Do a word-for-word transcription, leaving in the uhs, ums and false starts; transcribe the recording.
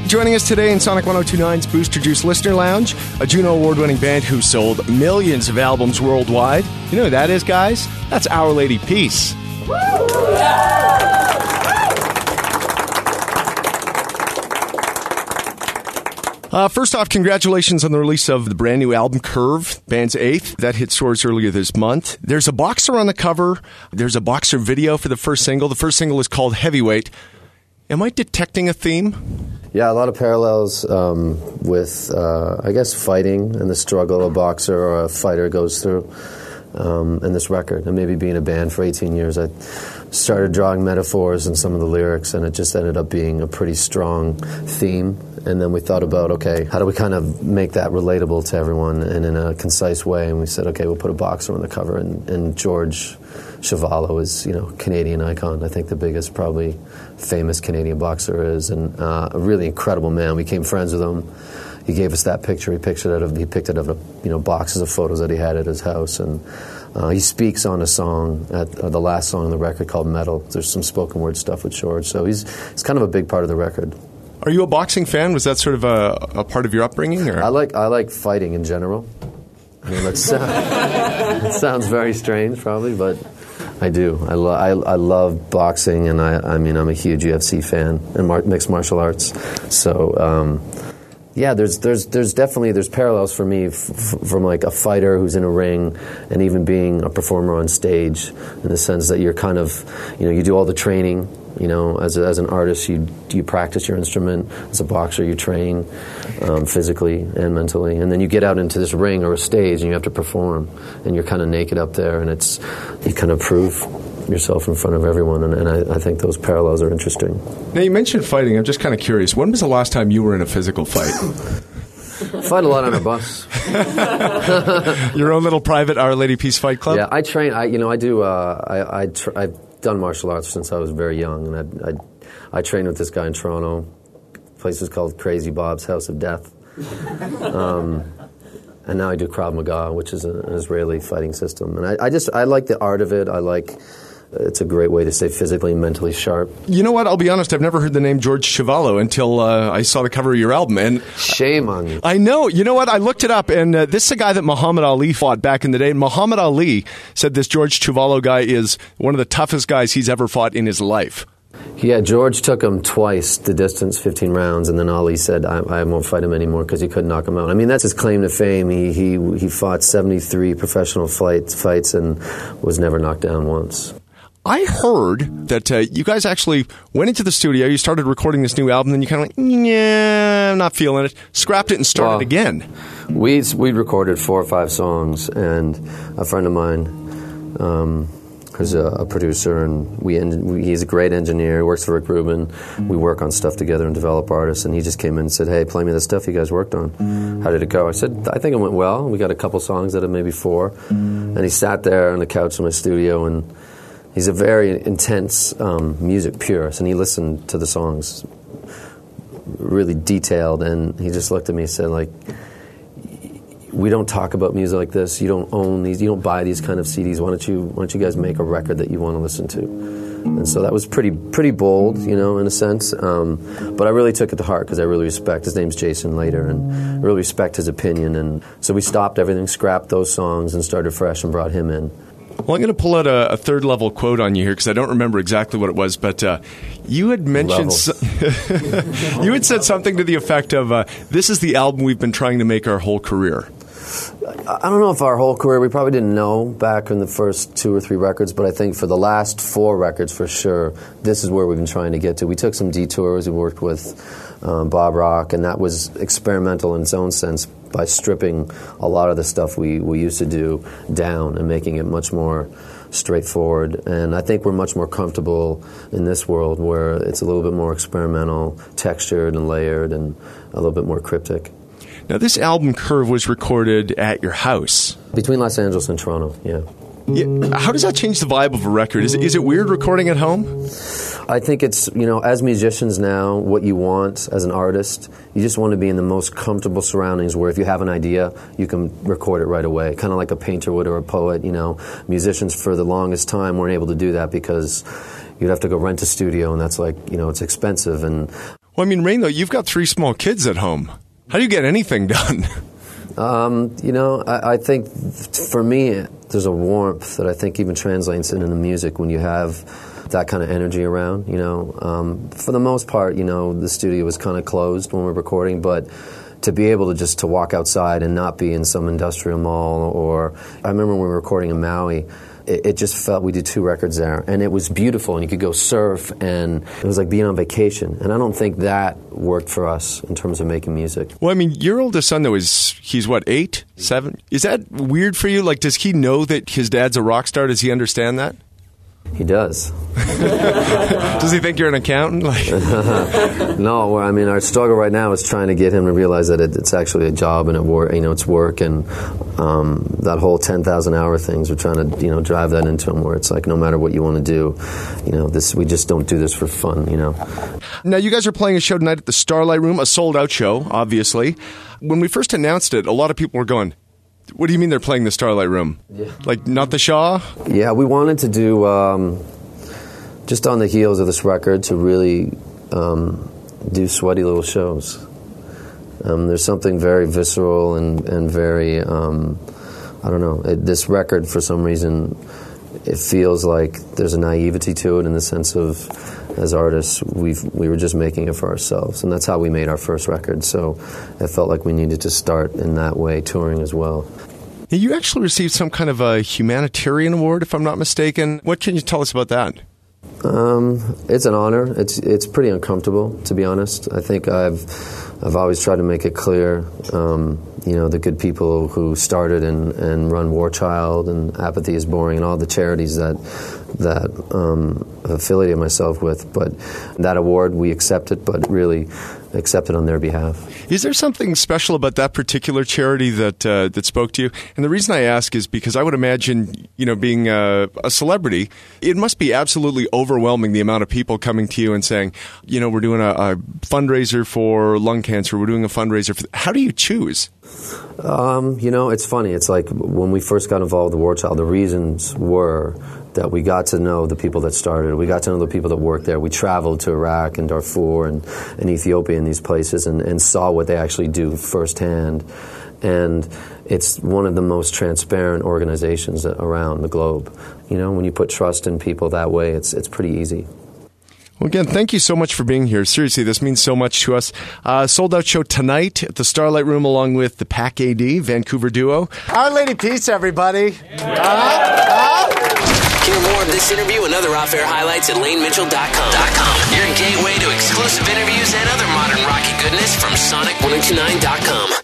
joining us today in Sonic one oh two point nine's Booster Juice Listener Lounge, a Juno Award-winning band who sold millions of albums worldwide. You know who that is, guys? That's Our Lady Peace. Uh, first off, congratulations on the release of the brand new album, Curve, band's eighth. That hit stores earlier this month. There's a boxer on the cover. There's a boxer video for the first single. The first single is called Heavyweight. Am I detecting a theme? Yeah, a lot of parallels um, with, uh, I guess, fighting and the struggle a boxer or a fighter goes through um, in this record. And maybe being a band for eighteen years, I started drawing metaphors in some of the lyrics, and it just ended up being a pretty strong theme. And then we thought about, okay, how do we kind of make that relatable to everyone and in a concise way? And we said, okay, we'll put a boxer on the cover. And, and George Chuvalo is, you know, Canadian icon. I think the biggest, probably famous Canadian boxer is, and uh, a really incredible man. We became friends with him. He gave us that picture. He picked it out of, he picked it out of, you know, boxes of photos that he had at his house. And uh, he speaks on a song, at uh, the last song on the record called Metal. There's some spoken word stuff with George. So he's, he's kind of a big part of the record. Are you a boxing fan? Was that sort of a, a part of your upbringing? Or? I like I like fighting in general. I mean, that's, uh, it sounds very strange, probably, but I do. I, lo- I, I love boxing, and I I mean I'm a huge U F C fan and mar- mixed martial arts. So um, yeah, there's there's there's definitely there's parallels for me f- f- from like a fighter who's in a ring, and even being a performer on stage, in the sense that you're kind of, you know, you do all the training. You know, as a, as an artist, you you practice your instrument. As a boxer, you train um, physically and mentally, and then you get out into this ring or a stage, and you have to perform, and you're kind of naked up there, and it's you kind of prove yourself in front of everyone, and, and I, I think those parallels are interesting. Now, you mentioned fighting. I'm just kind of curious. When was the last time you were in a physical fight? Fight a lot on a bus. Your own little private Our Lady Peace Fight Club? Yeah, I train. I you know I do. Uh, I I. Tr- I done martial arts since I was very young, and I, I, I trained with this guy in Toronto. The place was called Crazy Bob's House of Death. Um, and now I do Krav Maga, which is an Israeli fighting system. And I, I just, I like the art of it. I like, it's a great way to stay physically and mentally sharp. You know what? I'll be honest. I've never heard the name George Chuvalo until uh, I saw the cover of your album. And shame on you. I know. You know what? I looked it up, and uh, this is a guy that Muhammad Ali fought back in the day. And Muhammad Ali said this George Chuvalo guy is one of the toughest guys he's ever fought in his life. Yeah, George took him twice the distance, fifteen rounds, and then Ali said, I, I won't fight him anymore because he couldn't knock him out. I mean, that's his claim to fame. He he, he fought seventy-three professional fight, fights and was never knocked down once. I heard that uh, you guys actually went into the studio, you started recording this new album, and you kind of went, yeah, I'm not feeling it, scrapped it and started well, again. We'd, we'd recorded four or five songs, and a friend of mine um, who's a, a producer, and we, we he's a great engineer, he works for Rick Rubin. We work on stuff together and develop artists, and he just came in and said, hey, play me the stuff you guys worked on. How did it go? I said, I think it went well. We got a couple songs out of maybe four. And he sat there on the couch in my studio, and he's a very intense um, music purist, and he listened to the songs really detailed, and he just looked at me and said, like, we don't talk about music like this. You don't own these. You don't buy these kind of C Ds. Why don't you Why don't you guys make a record that you want to listen to? And so that was pretty pretty bold, you know, in a sense. Um, but I really took it to heart because I really respect. His name's Jason Later, and I really respect his opinion. And so we stopped everything, scrapped those songs, and started fresh and brought him in. Well, I'm going to pull out a, a third-level quote on you here because I don't remember exactly what it was, but uh, you had mentioned... So- you had said something to the effect of, uh, this is the album we've been trying to make our whole career. I don't know if our whole career, we probably didn't know back in the first two or three records, but I think for the last four records, for sure, this is where we've been trying to get to. We took some detours. We worked with um, Bob Rock, and that was experimental in its own sense by stripping a lot of the stuff we, we used to do down and making it much more straightforward. And I think we're much more comfortable in this world where it's a little bit more experimental, textured and layered, and a little bit more cryptic. Now, this album, Curve, was recorded at your house. Between Los Angeles and Toronto, yeah. Yeah. How does that change the vibe of a record? Is it, is it weird recording at home? I think it's, you know, as musicians now, what you want as an artist, you just want to be in the most comfortable surroundings where if you have an idea, you can record it right away. Kind of like a painter would or a poet, you know. Musicians for the longest time weren't able to do that because you'd have to go rent a studio, and that's like, you know, it's expensive. And Well, I mean, Rain, though, you've got three small kids at home. How do you get anything done? Um, you know, I, I think for me, there's a warmth that I think even translates into the music when you have that kind of energy around, you know. Um, for the most part, you know, the studio was kind of closed when we were recording, but to be able to just to walk outside and not be in some industrial mall, or I remember when we were recording in Maui, it, it just felt, we did two records there, and it was beautiful, and you could go surf, and it was like being on vacation, and I don't think that worked for us in terms of making music. Well, I mean, your oldest son, though, is, he's what, eight, seven? Is that weird for you? Like, does he know that his dad's a rock star? Does he understand that? He does. Does he think you're an accountant? Like No, I mean, our struggle right now is trying to get him to realize that it, it's actually a job and it work. You know, it's work, and um, that whole ten thousand hour things. We're trying to, you know, drive that into him, where it's like, no matter what you want to do, you know, this we just don't do this for fun. You know. Now, you guys are playing a show tonight at the Starlight Room, a sold out show, obviously. When we first announced it, a lot of people were going, what do you mean they're playing the Starlight Room? Yeah. Like, not the Shaw? Yeah, we wanted to do, um, just on the heels of this record, to really um, do sweaty little shows. Um, there's something very visceral and, and very, um, I don't know, it, this record, for some reason, it feels like there's a naivety to it, in the sense of, as artists, we've, we were just making it for ourselves, and that's how we made our first record, so it felt like we needed to start in that way, touring as well. You actually received some kind of a humanitarian award, if I'm not mistaken. What can you tell us about that? Um, it's an honor. It's it's pretty uncomfortable, to be honest. I think I've I've always tried to make it clear, um, you know, the good people who started and, and run War Child and Apathy is Boring and all the charities that that um, affiliated myself with. But that award, we accept it, but really accept it on their behalf. Is there something special about that particular charity that uh, that spoke to you? And the reason I ask is because I would imagine, you know, being a, a celebrity, it must be absolutely overwhelming, the amount of people coming to you and saying, you know, we're doing a, a fundraiser for lung cancer, we're doing a fundraiser for... How do you choose? Um, you know, it's funny. It's like when we first got involved with War Child, the reasons were that we got to know the people that started. We got to know the people that worked there. We traveled to Iraq and Darfur and, and Ethiopia and these places and, and saw what they actually do firsthand. And it's one of the most transparent organizations around the globe. You know, when you put trust in people that way, it's it's pretty easy. Well, again, thank you so much for being here. Seriously, this means so much to us. Uh, sold out show tonight at the Starlight Room, along with the Pack A D, Vancouver duo. Our Lady Peace, everybody. Yeah. Uh-huh. Hear more of this interview and other off-air highlights at Lane Mitchell dot com. Your gateway to exclusive interviews and other modern rocky goodness from Sonic ten twenty-nine dot com.